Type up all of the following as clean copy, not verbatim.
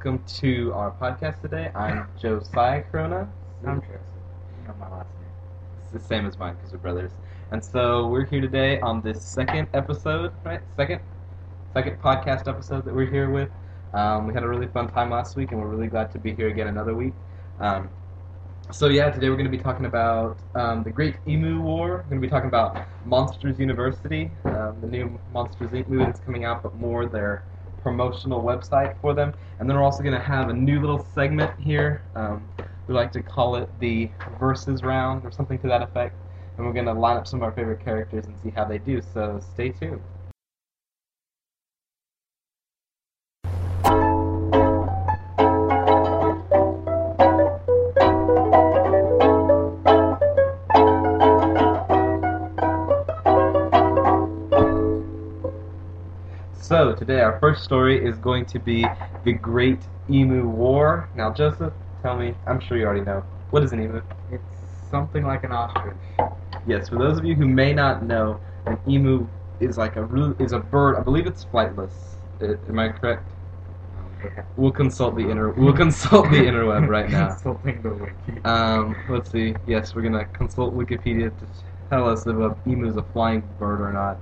welcome to our podcast today. I'm Josiah Corona. I'm Joseph. You know my last name. It's the same as mine because we're brothers. And so we're here today on this second episode, right? Second podcast episode that we're here with. We had a really fun time last week, and we're really glad to be here again another week. Today we're going to be talking about the Great Emu War. We're going to be talking about Monsters University, the new Monsters Inc. movie that's coming out, but more their promotional website for them. And then we're also going to have a new little segment here. We like to call it the Versus Round or something to that effect. And we're going to line up some of our favorite characters and see how they do. So stay tuned. So, today our first story is going to be the Great Emu War. Now, Joseph, tell me, I'm sure you already know, what is an emu? It's something like an ostrich. Yes, for those of you who may not know, an emu is like a bird. I believe it's flightless. Am I correct? Yeah. We'll consult the interweb right now. Consulting the wiki. Let's see. Yes, we're gonna consult Wikipedia to tell us if an emu is a flying bird or not.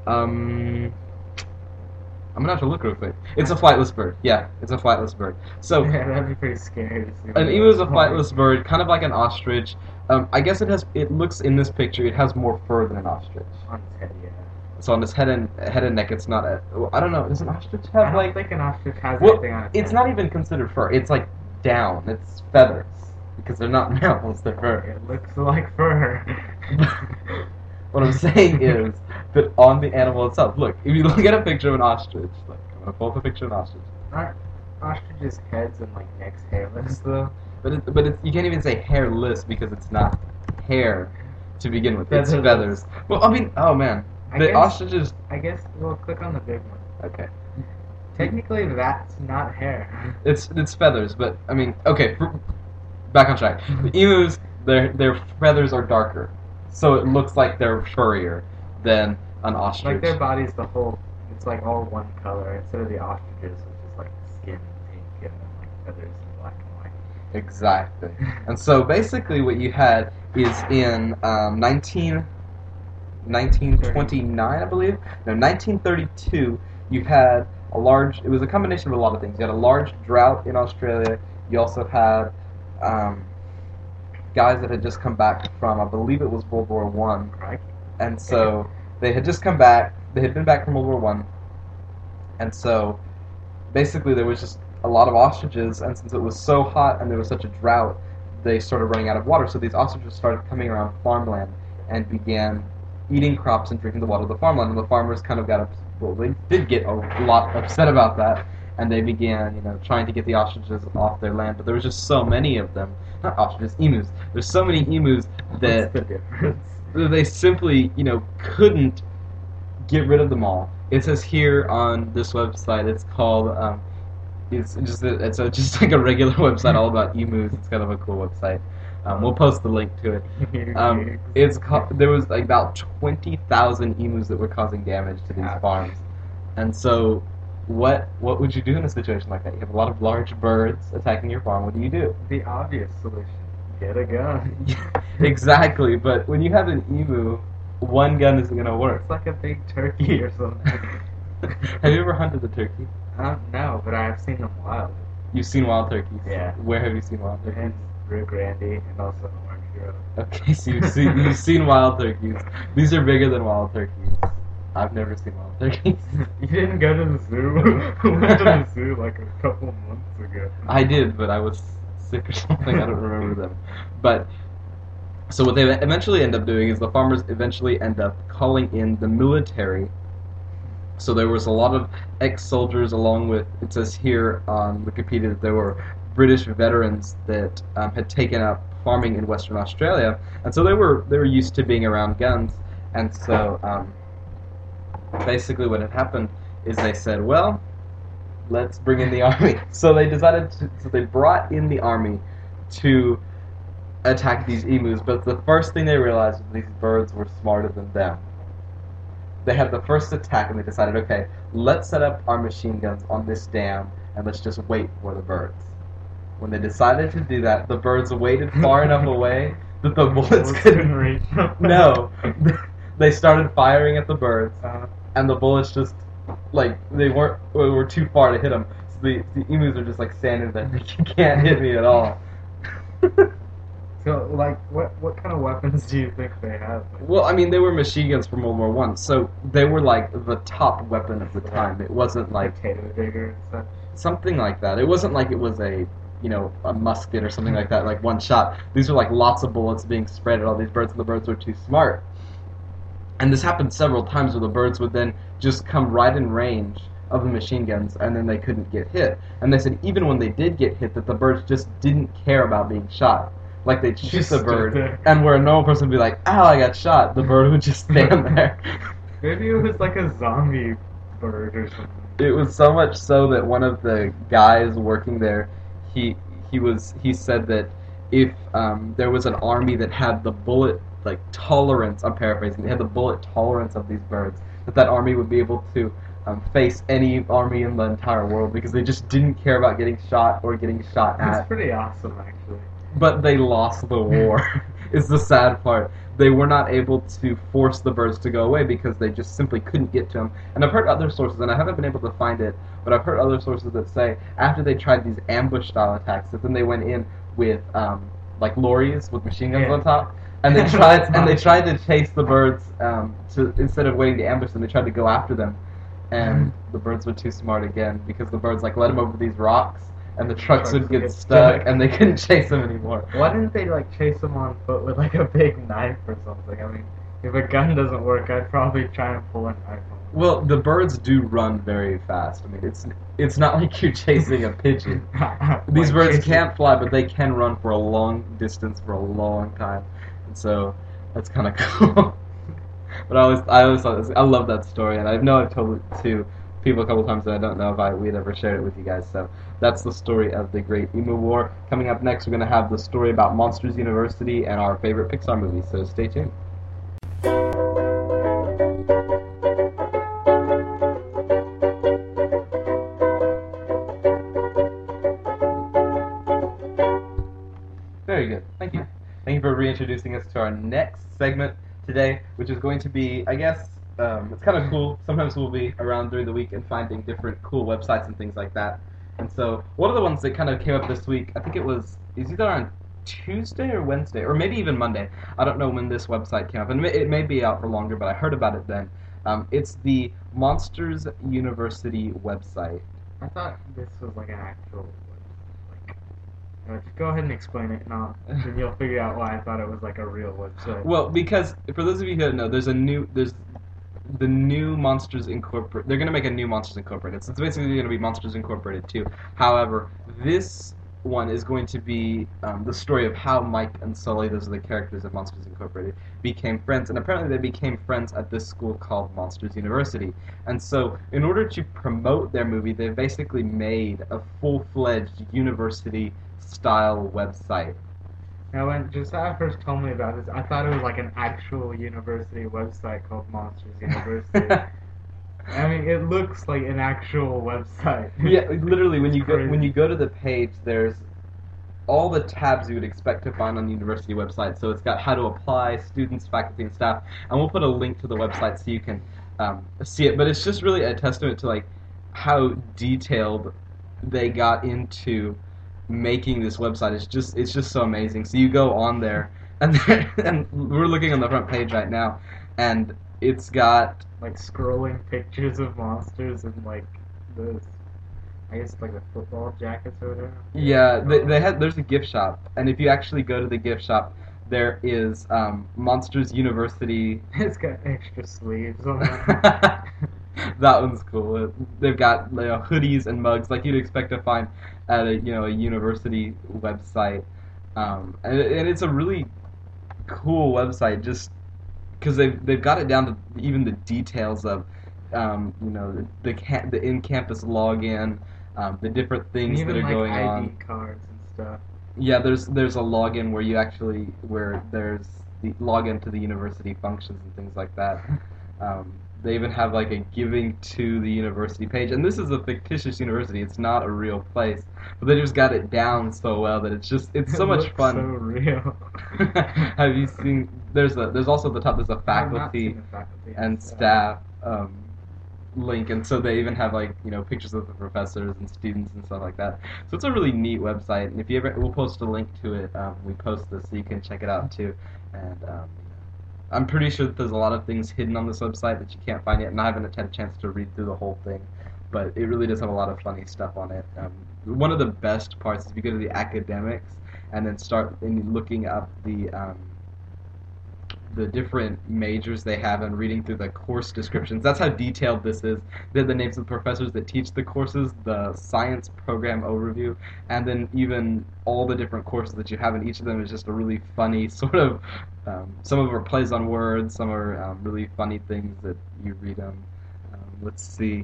I'm gonna have to look real quick. It's a flightless bird. Yeah, it's a flightless bird. So Yeah, that'd be pretty scary to see. an emu is a flightless bird, kind of like an ostrich. I guess it looks in this picture, it has more fur than an ostrich. On its head, yeah. So on its head and neck, it's not. I don't know. Does an ostrich I have don't like? think an ostrich has Well, anything on its it's head. not even considered fur. It's like down. It's feathers because they're not mammals. They're fur. It looks like fur. What I'm saying is that on the animal itself, look, if you look at a picture of an ostrich, like I'm gonna pull up a picture of an ostrich. Aren't ostriches' heads and like necks hairless though? But you can't even say hairless because it's not hair to begin with. It's Featherless. feathers. Well, I mean, oh man, I the guess- ostriches. I guess we'll click on the big one. Okay, Technically, that's not hair. it's feathers, but I mean, okay, back on track. The emus, their feathers are darker, so it looks like they're furrier than an ostrich. Like their body's the whole. It's like all one color instead of the ostriches, which is like skin pink and then like feathers in black and white. Exactly. And so basically what you had is in 1929, I believe. No, 1932, you had it was a combination of a lot of things. You had a large drought in Australia. You also had guys that had just come back from, I believe it was World War One. Right? And so they had just come back. They had been back from World War One. And so basically there was just a lot of ostriches, and since it was so hot and there was such a drought, they started running out of water. So these ostriches started coming around farmland and began eating crops and drinking the water of the farmland. And the farmers kind of they did get a lot upset about that, and they began, trying to get the ostriches off their land. But there was just so many of them. Not ostriches, emus. There's so many emus that What's the difference? they simply, couldn't get rid of them all. It says here on this website, it's called, it's just like a regular website all about emus. It's kind of a cool website. We'll post the link to it. There was like about 20,000 emus that were causing damage to these Ouch. farms, and so what would you do in a situation like that? You have a lot of large birds attacking your farm. What do you do? The obvious solution: get a gun. Exactly, but when you have an emu, one gun isn't gonna work. It's like a big turkey or something. Have you ever hunted a turkey? No, but I've seen them wild. You've seen wild turkeys. Yeah. Where have you seen wild turkeys? And Rio Grande and also Orange Grove. Okay, so you've seen wild turkeys. These are bigger than wild turkeys. I've never seen wild turkeys. You didn't go to the zoo? We went to the zoo like a couple months ago. I did, but I was sick or something. I don't remember them. But so what they eventually end up doing is the farmers eventually end up calling in the military. So there was a lot of ex-soldiers, along with, it says here on Wikipedia that there were British veterans that had taken up farming in Western Australia, and so they were used to being around guns. And so basically what had happened is they said, well, let's bring in the army. So they they brought in the army to attack these emus, but the first thing they realized was these birds were smarter than them. They had the first attack and they decided, okay, let's set up our machine guns on this dam and let's just wait for the birds. When they decided to do that, the birds waited far enough away that the bullets couldn't reach them. No, they started firing at the birds, Uh, and the bullets just like they were too far to hit them. So the emus are just like standing there, like, you can't hit me at all. so, like, what kind of weapons do you think they have? Like, Well, I mean, they were machine guns from World War One, so they were like the top weapon of the time. It wasn't like potato digger and stuff. something like that. It wasn't like it was a musket or something like that, like one shot. These were like lots of bullets being spread at all these birds, and the birds were too smart. And this happened several times where the birds would then just come right in range of the machine guns, and then they couldn't get hit. And they said even when they did get hit, that the birds just didn't care about being shot. Like they'd shoot Just the stood bird, there. and where a normal person would be like, "Ow, I got shot," the bird would just stand there. Maybe it was like a zombie bird or something. It was so much so that one of the guys working there, he said that if there was an army that had the bullet tolerance, I'm paraphrasing, they had the bullet tolerance of these birds, that army would be able to face any army in the entire world because they just didn't care about getting shot or getting shot That's at. pretty awesome, actually. But they lost the war. Is the sad part. They were not able to force the birds to go away because they just simply couldn't get to them. And I've heard other sources, and I haven't been able to find it, but I've heard other sources that say after they tried these ambush-style attacks, that then they went in with lorries with machine guns Yeah. on top, and they tried to chase the birds to instead of waiting to ambush them, they tried to go after them, and the birds were too smart again because the birds led them over these rocks. And the trucks would get stuck, and they couldn't chase them anymore. Why didn't they chase them on foot with a big knife or something? I mean, if a gun doesn't work, I'd probably try and pull a knife on them. Well, the birds do run very fast. I mean, it's not like you're chasing a pigeon. These birds can't fly, but they can run for a long distance for a long time, and so that's kind of cool. But I always thought this. I love that story, and I know I've told it to people a couple times, and I don't know if we'd ever shared it with you guys. So that's the story of the Great Emu War. Coming up next, we're going to have the story about Monsters University and our favorite Pixar movie. So stay tuned. Very good. Thank you. Thank you for reintroducing us to our next segment today, which is going to be, I guess, it's kind of cool. Sometimes we'll be around during the week and finding different cool websites and things like that. And so one of the ones that kind of came up this week, I think it was either on Tuesday or Wednesday, or maybe even Monday. I don't know when this website came up, and it may be out for longer, but I heard about it then. It's the Monsters University website. I thought this was an actual just go ahead and explain it, and you'll figure out why I thought it was a real website. Well, because for those of you who don't know, there's the new Monsters Incorporated. They're going to make a new Monsters Incorporated. So it's basically going to be Monsters Incorporated 2. However, this one is going to be the story of how Mike and Sully, those are the characters of Monsters Incorporated, became friends. And apparently they became friends at this school called Monsters University. And so in order to promote their movie, they've basically made a full-fledged university-style website. Now, when Josiah first told me about this, I thought it was an actual university website called Monsters University. I mean, it looks like an actual website. Yeah, literally, when you Crazy. go to the page, there's all the tabs you would expect to find on the university website. So it's got how to apply, students, faculty, and staff, and we'll put a link to the website so you can see it. But it's just really a testament to how detailed they got into making this website. It's just so amazing. So you go on there, and we're looking on the front page right now, and it's got scrolling pictures of monsters and the I guess the football jackets or whatever. yeah, there's a gift shop, and if you actually go to the gift shop, there is Monsters University. It's got extra sleeves on it. That one's cool. They've got hoodies and mugs like you'd expect to find at a university website, and it's a really cool website just because they've got it down to even the details of the in-campus login, the different things and even that are going ID on. cards and stuff. Yeah, there's a login where there's the login to the university functions and things like that. They even have like a giving to the university page, and this is a fictitious university. It's not a real place, but they just got it down so well that it's so It much looks fun. so real. Have you seen? There's also at the top. There's a I've not faculty seen the faculty and staff link, and so they even have like pictures of the professors and students and stuff like that. So it's a really neat website, and if you ever, we'll post a link to it. We post this so you can check it out too, and I'm pretty sure that there's a lot of things hidden on this website that you can't find yet, and I haven't had a chance to read through the whole thing, but it really does have a lot of funny stuff on it. One of the best parts is if you go to the academics and then start looking up the different majors they have and reading through the course descriptions. That's how detailed this is. They're the names of the professors that teach the courses, the science program overview, and then even all the different courses that you have, and each of them is just a really funny sort of, some of them are plays on words, some are really funny things that you read them. Let's see.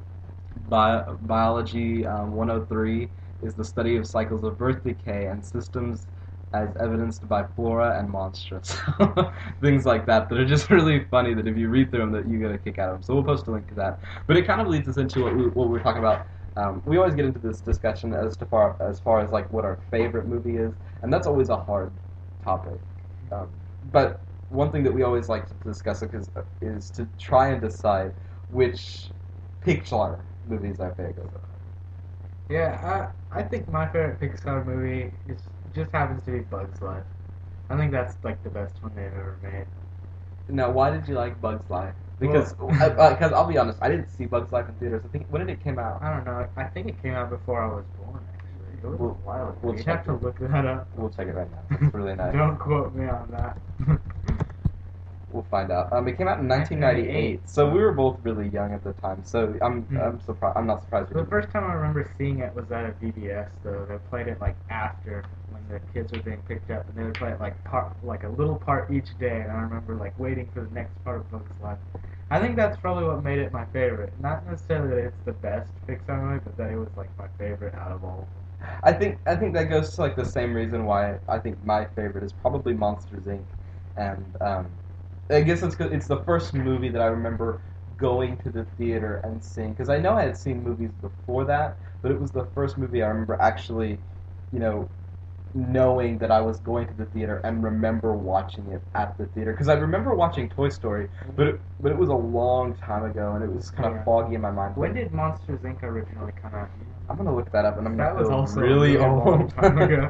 Biology 103 is the study of cycles of birth decay and systems as evidenced by flora and monsters. Things like that are just really funny that if you read through them that you get a kick out of them. So we'll post a link to that. But it kind of leads us into what we're talking about. We always get into this discussion as far as like what our favorite movie is, and that's always a hard topic. But one thing that we always like to discuss is to try and decide which Pixar movie is our favorite. Yeah, I think my favorite Pixar movie just happens to be Bugs Life. I think that's like the best one they've ever made. Now, why did you like Bugs Life? Because I'll be honest, I didn't see Bugs Life in theaters. I think when did it came out? I don't know. I think it came out before I was born. Actually, it was a while ago. We'll You check have to it. look that up. We'll check it right now. It's really nice. Don't quote me on that. We'll find out. It came out in 1998, so we were both really young at the time. So I'm surprised. I'm not surprised. The first time I remember seeing it was at a VBS. Though they played it like after when the kids were being picked up, and they would play it like a little part each day. And I remember like waiting for the next part of Bugs Life. I think that's probably what made it my favorite. Not necessarily that it's the best Pixar movie, but that it was like my favorite out of all. I think that goes to like the same reason why I think my favorite is probably Monsters Inc. And I guess it's the first movie that I remember going to the theater and seeing, because I know I had seen movies before that, but it was the first movie I remember actually, knowing that I was going to the theater and remember watching it at the theater. Because I remember watching Toy Story, but it was a long time ago, and it was kind of foggy in my mind. When did Monsters Inc. originally come out? I'm gonna look that up, and I'm gonna that was feel also really a long old. time ago.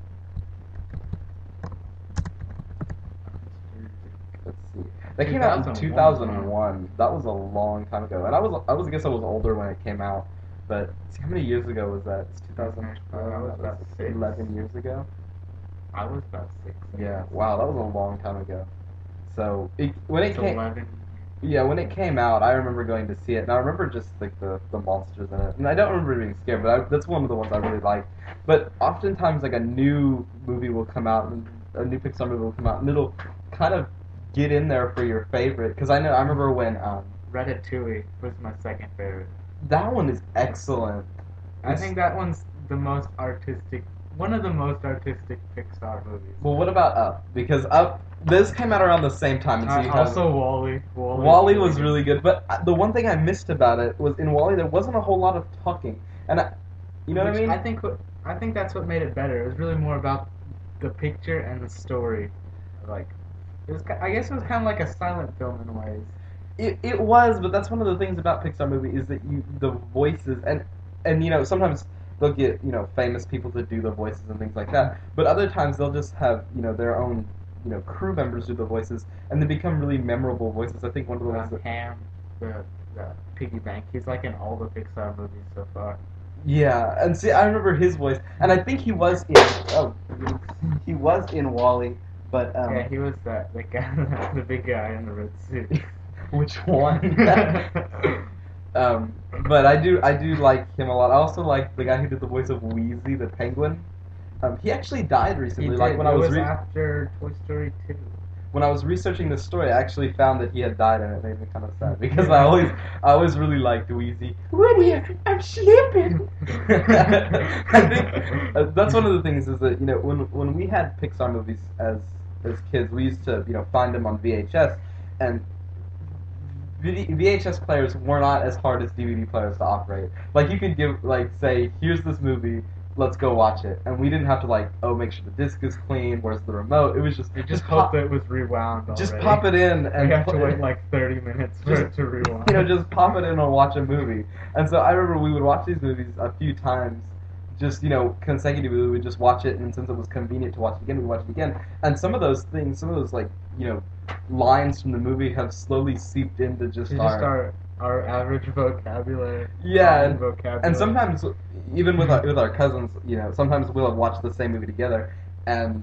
Let's see. That came out in 2001. That was a long time ago, and I guess I was older when it came out. But see, how many years ago was that? It's 2012. I was about 6. 11 years ago. I was about 6. Yeah. Wow, that was a long time ago. So when it came, 11. yeah, when it came out, I remember going to see it, and I remember just like the monsters in it, and I don't remember being scared, but that's one of the ones I really like. But oftentimes, like a new movie will come out, and a new Pixar movie will come out, and it'll kind of get in there for your favorite. Because I remember when Ratatouille was my second favorite. that one is excellent. I think that one's the most artistic, one of the most artistic Pixar movies. Well, what about Up? Because Up, this came out around the same time. And so you also WALL-E. WALL-E was really good, but the one thing I missed about it was in WALL-E there wasn't a whole lot of talking, and you know what I mean? I think that's what made it better. It was really more about the picture and the story. Like, I guess it was kind of like a silent film in ways. It was, but that's one of the things about Pixar movie is that the voices and sometimes they'll get famous people to do the voices and things like that, but other times they'll just have their own crew members do the voices, and they become really memorable voices. I think one of the ones that Ham, the piggy bank, he's like in all the Pixar movies so far. Yeah, and see, I remember his voice, and I think he was in WALL-E, but yeah, he was the guy, the big guy in the red suit. Which one? But I do like him a lot. I also like the guy who did the voice of Wheezy, the penguin. He actually died recently. When I was after Toy Story 2. When I was researching this story, I actually found that he had died, and it made me kind of sad because I always really liked Wheezy. Woody, I'm sleeping. I think that's one of the things is that when we had Pixar movies as kids, we used to find them on VHS, and VHS players were not as hard as DVD players to operate. Like you could give say, here's this movie, let's go watch it, and we didn't have to make sure the disc is clean. Where's the remote? It was just You just hope that it was rewound already. Just pop it in, and we have to wait like 30 minutes for it to rewind. Just pop it in and watch a movie. And so I remember we would watch these movies a few times, just consecutively. We would just watch it, and since it was convenient to watch it again, we would watch it again. And some of those things, lines from the movie have slowly seeped into just our average vocabulary. Yeah, vocabulary. And sometimes even with our cousins, sometimes we'll watch the same movie together, and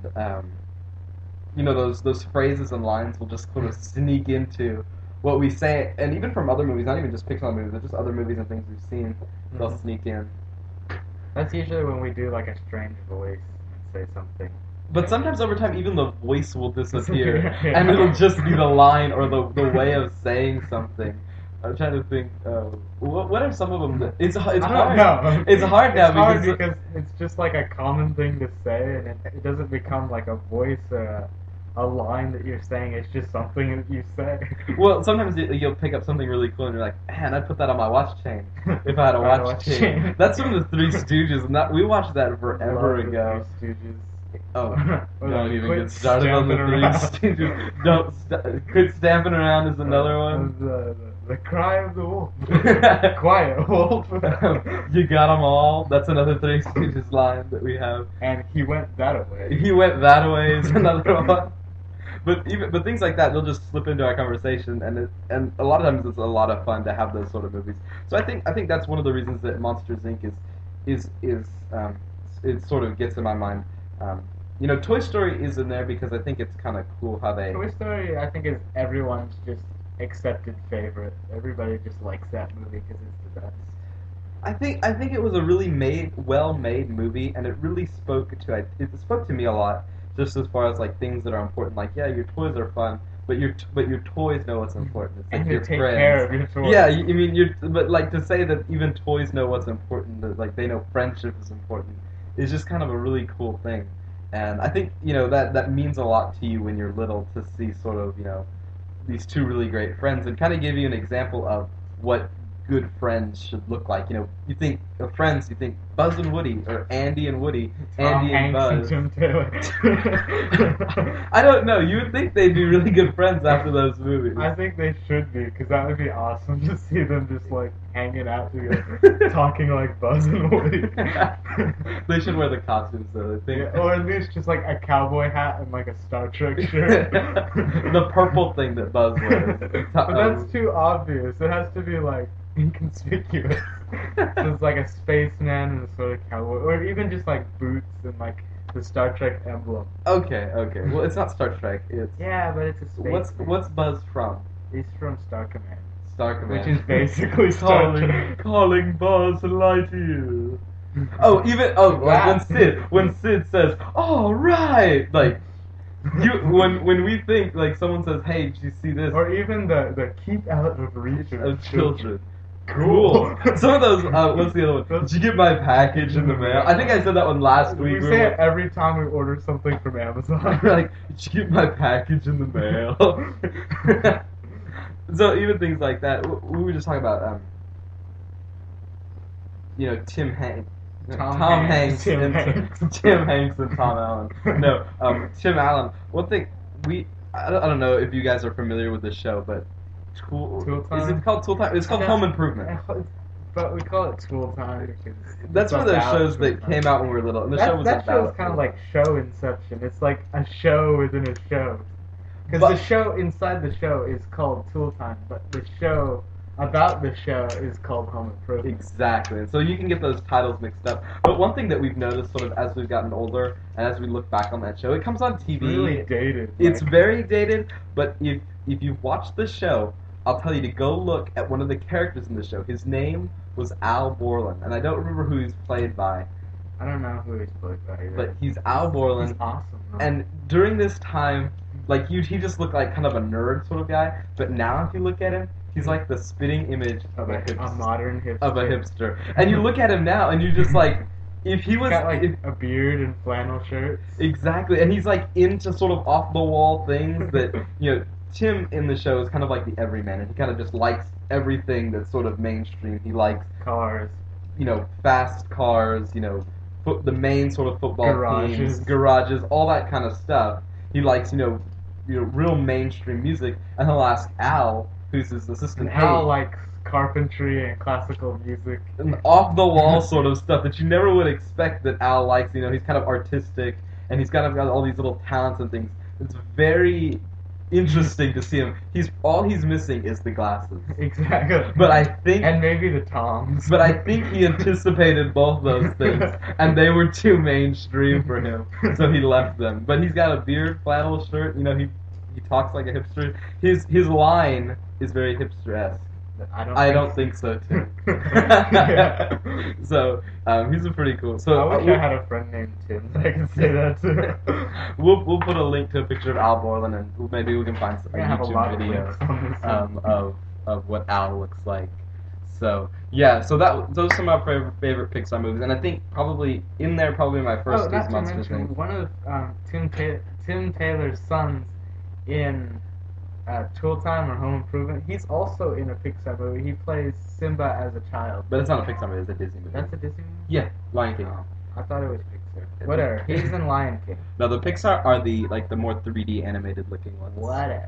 those phrases and lines will just sort of sneak into what we say, and even from other movies, not even just Pixar movies, but just other movies and things we've seen, they'll sneak in. That's usually when we do like a strange voice and say something. But sometimes over time, even the voice will disappear, and it'll just be the line or the way of saying something. I'm trying to think. What are some of them? It's hard. No. It's hard now because it's just like a common thing to say, and it doesn't become like a voice or a line that you're saying. It's just something that you say. Well, sometimes you'll pick up something really cool, and you're like, man, I'd put that on my watch chain if I had a watch chain. That's from the Three Stooges, and we watched that forever ago. Three Stooges. Oh, don't even get started on the Three Stooges. Don't quit stamping around is another one. The cry of the wolf. Quiet, wolf. You got them all. That's another Three Stooges line that we have. And he went that way. He went that way is another one. But things like that, they'll just slip into our conversation, and a lot of times it's a lot of fun to have those sort of movies. So I think that's one of the reasons that Monsters Inc. is it sort of gets in my mind. Toy Story is in there because I think it's kind of cool how they. Toy Story, I think, is everyone's just accepted favorite. Everybody just likes that movie because it's the best. I think it was a really well-made movie, and it really spoke to me a lot, just as far as like things that are important. Like, yeah, your toys are fun, but your toys know what's important. It's like and your take friends. Care of your toys. Yeah, but like to say that even toys know what's important, that like they know friendship is important, is just kind of a really cool thing. And I think that means a lot to you when you're little to see sort of these two really great friends, and kind of give you an example of what good friends should look like. You think of friends, you think Buzz and Woody, or Andy and Woody, Tom Andy and Buzz. And Tim Taylor. I don't know. You would think they'd be really good friends after those movies. I think they should be, because that would be awesome to see them just like hanging out together, talking like Buzz and Woody. They should wear the costumes though. I think. Yeah, or at least just like a cowboy hat and like a Star Trek shirt. The purple thing that Buzz wears. But that's too obvious. It has to be like inconspicuous. So it's like a spaceman and a sort of cowboy, or even just like boots and like the Star Trek emblem. Okay. Well, it's not Star Trek. It's but it's a space. What's Buzz from? He's from Star Command. Star Command, which is basically Star Trek. Calling Buzz Lightyear. Like when Sid says, "All right," like. When we think like someone says, "Hey, did you see this?" Or even the keep out of reach of children. Cool. Some of those. What's the other one? Did you get my package in the mail? I think I said that one last week. We say it every time we order something from Amazon. Like, did you get my package in the mail? So even things like that. We were just talking about, Tom Hanks, Tim Hanks and Tom Allen. No, Tim Allen. One thing I don't know if you guys are familiar with this show, but Tool Time? Is it called Tool Time? It's called Home Improvement. But we call it Tool Time because that's one of those shows that came out when we were little, and the show was that about. That show's kind of like show Inception. It's like a show within a show. Because the show inside the show is called Tool Time, but the show about the show is called Home Improvement. Exactly. And so you can get those titles mixed up. But one thing that we've noticed sort of as we've gotten older and as we look back on that show, it comes on TV. It's really dated. It's very dated, but if you've watched the show, I'll tell you to go look at one of the characters in the show. His name was Al Borland, and I don't remember who he's played by. I don't know who he's played by either. But he's Al Borland. He's awesome. Though. And during this time, like he just looked like kind of a nerd sort of guy. But now if you look at him, he's like the spitting image of a hipster. A modern hipster. Of a hipster. And you look at him now, and you're just like, if he was... He's got like a beard and flannel shirts. Exactly. And he's like into sort of off-the-wall things that, Tim in the show is kind of like the everyman, and he kind of just likes everything that's sort of mainstream. He likes, Cars. Fast cars, the main sort of football teams, garages, all that kind of stuff. He likes, real mainstream music, and he'll ask Al, who's his assistant. And Al likes carpentry and classical music. And off-the-wall sort of stuff that you never would expect that Al likes. He's kind of artistic, and he's kind of got all these little talents and things. It's very interesting to see him. All he's missing is the glasses. Exactly. But I think, and maybe the toms. But I think he anticipated both those things, and they were too mainstream for him, so he left them. But he's got a beard, flannel shirt. He talks like a hipster. His line is very hipster-esque. I don't think so too. Yeah. So he's a pretty cool. So I wish I had a friend named Tim that I could say that to. We'll put a link to a picture of Al Borland, and maybe we can find a YouTube video of what Al looks like. So yeah, so those are some of my favorite Pixar movies, and I think probably my first is Monsters Inc. One of Tim Taylor's sons in Tool Time or Home Improvement. He's also in a Pixar movie. He plays Simba as a child. But it's not a Pixar movie, it's a Disney movie. That's a Disney movie? Yeah, Lion King. Oh, I thought it was Pixar. Whatever. He's in Lion King. No, the Pixar are the more 3D animated looking ones. Whatever.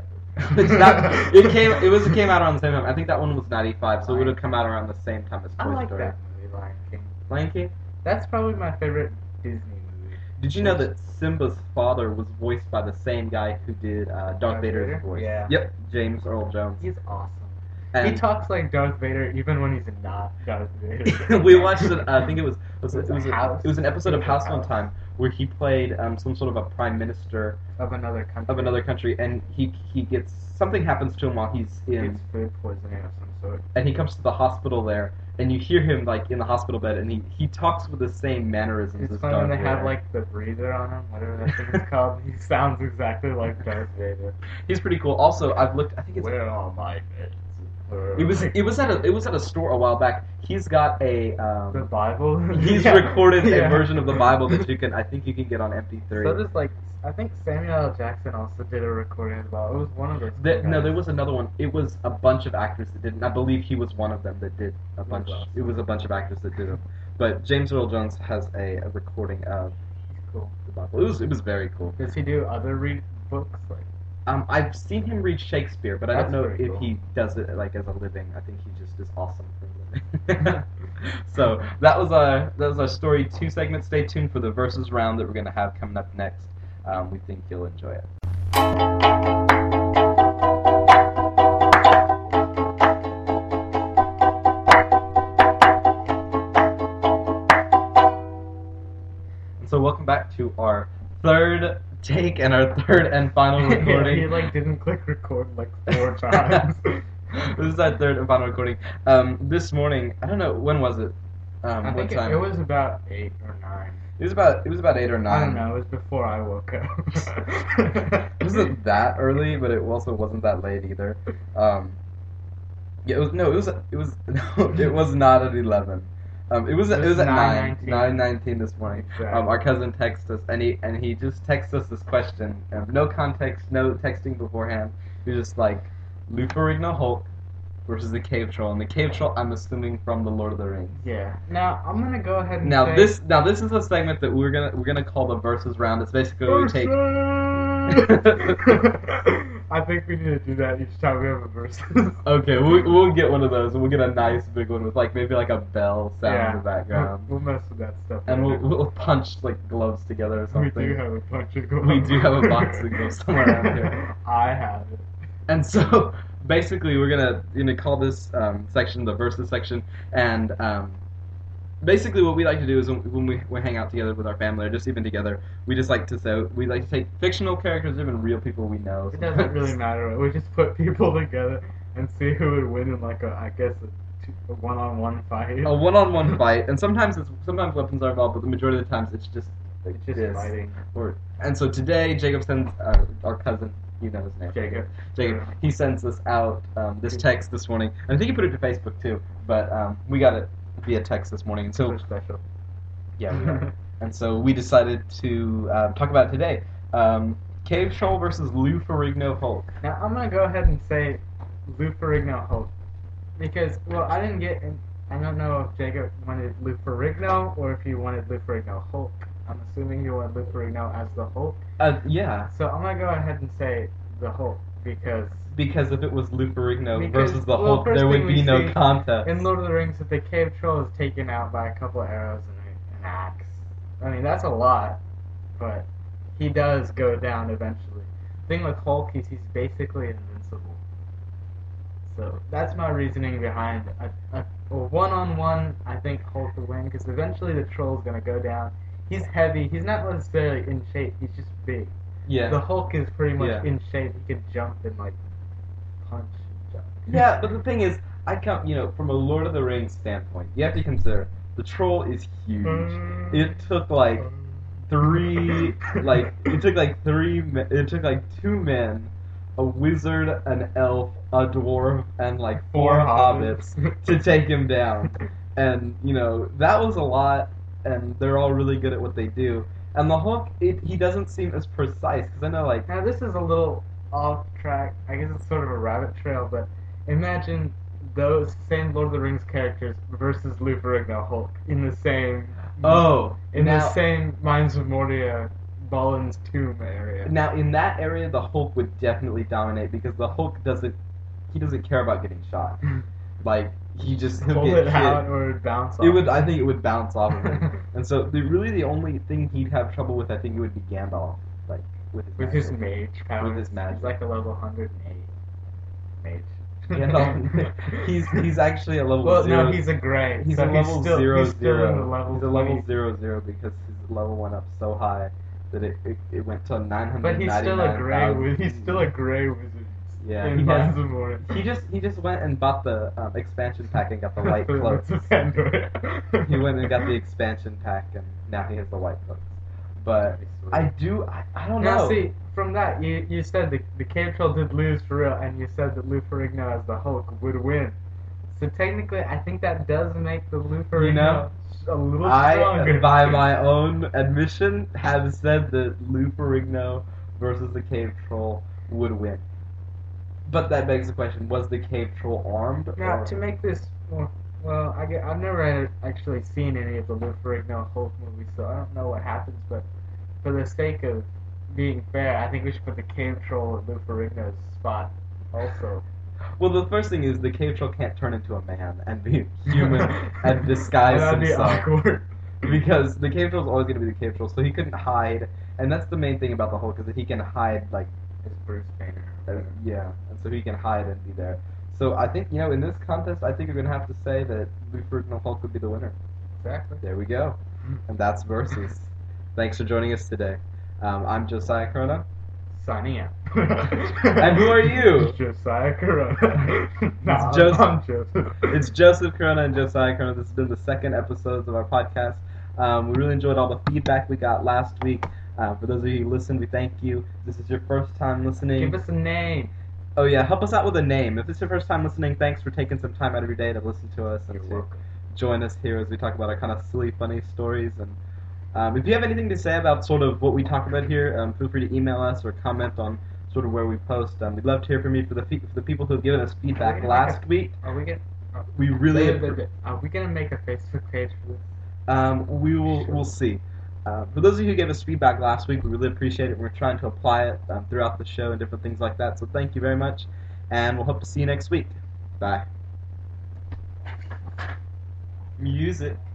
It came out around the same time. I think that one was 95, so it would have come out around the same time as Toy Story. I like that movie, Lion King. Lion King? That's probably my favorite Disney movie. Did you know that Simba's father was voiced by the same guy who did Darth Vader's voice? Yeah. Yep, James Earl Jones. He's awesome. And he talks like Darth Vader even when he's not Darth Vader. We watched it. I think it was an episode of House one time where he played some sort of a prime minister of another country. And he gets something happens to him while he's in. He gets food poisoning of some sort. And he comes to the hospital there, and you hear him like in the hospital bed, and he talks with the same mannerisms as Darth Vader. It's funny when they have like the breather on him, whatever that thing is called. He sounds exactly like Darth Vader. He's pretty cool. Also, I've looked. I think it's. Where are my meds? It was at a store a while back. He's got the Bible. He's recorded a version of the Bible that I think you can get on MP3. So does I think Samuel L. Jackson also did a recording of the Bible. It was one of those. No, there was another one. It was a bunch of actors that did, and I believe he was one of them that did a bunch. It was a bunch of actors that did them. But James Earl Jones has a recording of the Bible. It was very cool. Does he do other books like? I've seen him read Shakespeare, but I don't know if cool. he does it like as a living. I think he just is awesome for a living. So that was our story 2 segment. Stay tuned for the versus round that we're going to have coming up next. We think you'll enjoy it. So welcome back to our third take and our third and final recording. Yeah, he didn't click record 4 times. This is our third and final recording. This morning, I don't know, when was it? I think it was about 8 or 9. It was about 8 or 9. I don't know. It was before I woke up. It wasn't that early, but it also wasn't that late either. It was not at 11. It was at 9:19 this morning. Exactly. Our cousin texted us, and he just texted us this question. No context, no texting beforehand. He was just like, Lufarigna Hulk versus the Cave Troll, and the Cave Troll, I'm assuming from the Lord of the Rings. Yeah. Now I'm gonna go ahead and this is a segment that we're gonna call the versus round. It's basically we take. I think we need to do that each time we have a versus. Okay, we'll get one of those, and we'll get a nice big one with maybe a bell sound in the background. We'll mess with that stuff. And we'll punch gloves together or something. We do have a bunch of gloves. We do have a box of gloves somewhere around here. I have it. And so basically, we're gonna call this section the versus section, and basically what we like to do is when we hang out together with our family or just even together, we just like to say we like to take fictional characters, even real people we know. It doesn't really matter. We just put people together and see who would win in a one-on-one fight. A one-on-one fight, and sometimes weapons are involved, but the majority of the times it's just fighting. And so today, Jacob sends our cousin. You know his name. Jacob. He sends us out this text this morning. And I think he put it to Facebook too, but we got it via text this morning. And so we're special. Yeah, we are. And so we decided to talk about it today. Cave Troll versus Lou Ferrigno Hulk. Now I'm gonna go ahead and say Lou Ferrigno Hulk because I didn't get. I don't know if Jacob wanted Lou Ferrigno or if he wanted Lou Ferrigno Hulk. I'm assuming he wanted Lou Ferrigno as the Hulk. Yeah. So I'm gonna go ahead and say the Hulk because if it was Lou Ferrigno versus the well, Hulk, first there would thing be we no see contest. in Lord of the Rings, if the cave troll is taken out by a couple of arrows and an axe, I mean that's a lot, but he does go down eventually. The thing with Hulk is he's basically invincible. So that's my reasoning behind a one-on-one. I think Hulk will win because eventually the troll's gonna go down. He's heavy. He's not necessarily in shape. He's just big. Yeah. The Hulk is pretty much Yeah. in shape. He can jump and like punch and jump. Yeah, but the thing is, from a Lord of the Rings standpoint, you have to consider the troll is huge. It took like two men, a wizard, an elf, a dwarf, and like four hobbits to take him down. And that was a lot, and they're all really good at what they do. And the Hulk, he doesn't seem as precise because I know Now this is a little off track. I guess it's sort of a rabbit trail, but imagine those same Lord of the Rings characters versus Lou Ferrigno Hulk in the same the same Mines of Moria, Balin's tomb area. Now in that area, the Hulk would definitely dominate because the Hulk doesn't care about getting shot. Like he'll pull get it hit. out or it bounce off. I think it would bounce off of him. And so the only thing he'd have trouble with, I think, it would be Gandalf, like with his mage power. With his magic. He's like a level 108 mage. Gandalf, he's actually a level 0. No, he's a gray. He's so a level 0. He's still in the level. He's a level 0 because his level went up so high that it went to 999,000. But he's still a gray. He's still a gray wizard. Yeah, he just went and bought the expansion pack and got the white cloaks. He went and got the expansion pack and now he has the white cloaks. But I don't know. Now see, from that you said the cave troll did lose for real, and you said that Lou Ferrigno as the Hulk would win. So technically, I think that does make the Lou Ferrigno a little stronger. I, by my own admission, have said that Lou Ferrigno versus the cave troll would win. But that begs the question: was the cave troll armed? Now, to make this more, I've never actually seen any of the Lou Ferrigno Hulk movies, so I don't know what happens. But for the sake of being fair, I think we should put the cave troll at Lou Ferrigno's spot also. Well, the first thing is the cave troll can't turn into a man and be human and disguise That'd himself. That'd be awkward. Because the cave troll's always going to be the cave troll, so he couldn't hide. And that's the main thing about the Hulk, is that he can hide, like, as Bruce Banner. Yeah, and so he can hide and be there. So I think, in this contest, I think you're going to have to say that Lou Ferrigno Hulk would be the winner. Exactly. There we go. And that's Versus. Thanks for joining us today. I'm Josiah Corona. Signing out. And who are you? Josiah Corona. I'm Joseph. It's Joseph Corona and Josiah Corona. This has been the second episode of our podcast. We really enjoyed all the feedback we got last week. For those of you who listened, we thank you. If this is your first time listening, give us a name. Oh yeah, help us out with a name. If it's your first time listening, thanks for taking some time out of your day to listen to us and to join us here as we talk about our kind of silly, funny stories. And if you have anything to say about sort of what we talk about here, feel free to email us or comment on sort of where we post. We'd love to hear from you. For the people who have given us feedback last week, we really are we gonna make a Facebook page for this? We'll see. For those of you who gave us feedback last week, we really appreciate it. We're trying to apply it throughout the show and different things like that. So thank you very much, and we'll hope to see you next week. Bye. Use it.